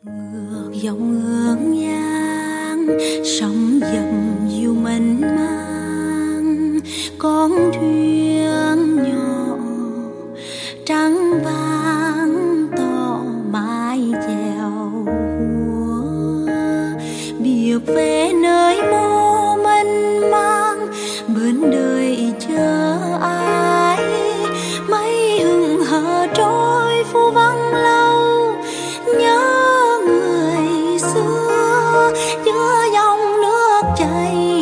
ngược dòng hương giang sóng dầm dù mênh mang, con thuyền nhỏ trắng vàng tỏ mái chèo húa, biệt về nơi mô mênh mang bên đời chờ ai. Mây hừng hờ trôi phù vắng lâu, nhớ người xưa giữa dòng nước chảy